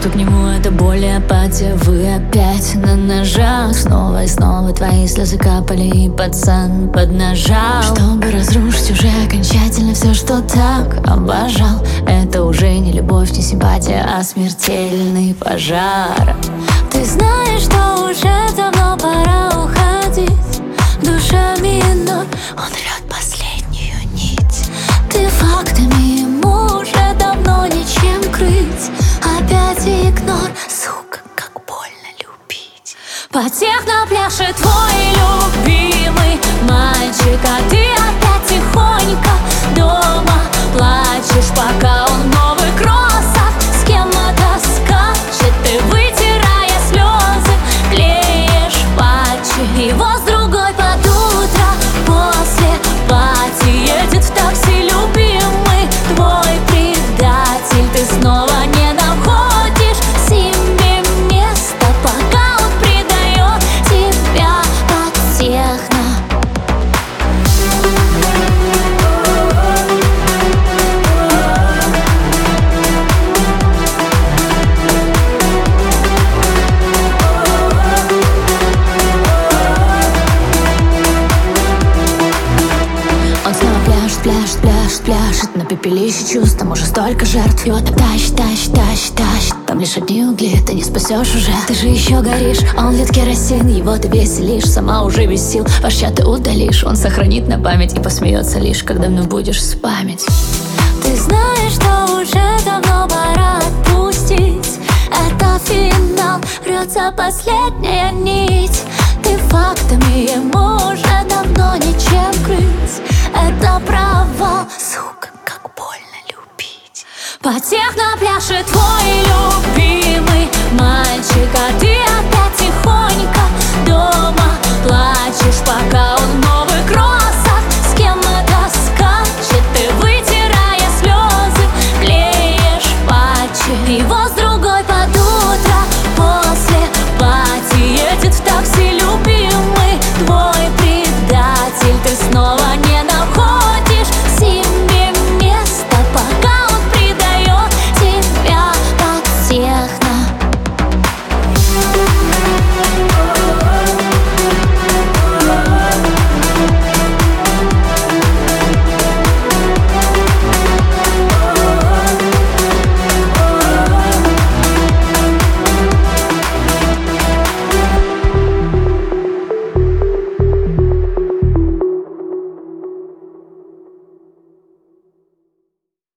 Чувство к нему — это боль и апатия. Вы опять на ножах. Снова и снова твои слезы капали, и пацан поднажал, чтобы разрушить уже окончательно все, что так обожал. Это уже не любовь, не симпатия, а смертельный пожар. Ты знаешь, что уже давно пора уходить. Душа минор, он рвет последнюю нить. Ты фактами ему уже давно ничем крыть. Опять игнор, сука, как больно любить. Потехно пляшет твой любимый мальчик, а ты опять тихонько дома плачешь, пока он в новых кроссах с кем-то скачет. Ты, вытирая слезы, клеишь патчи. Его с другой под утро после пати едет в такси любимый твой предатель. Ты снова не находишь себе места, пока он предает тебя под техно. Он снова пляшет на пепелище чувств. Там уже столько жертв. Его там тащит. Там лишь одни угли, ты не спасешь уже. Ты же еще горишь, а он льет керосин. Его ты веселишь, сама уже без сил. Ваш чат ты удалишь, он сохранит на память и посмеется лишь, когда вновь будешь спамить. Ты знаешь, что уже давно пора отпустить. Это финал, рвется последняя нить. Ты фактами ему уже давно ничем крыть. Это провал, сука, как больно любить. Потехно пляшет твой любимый мальчик, а ты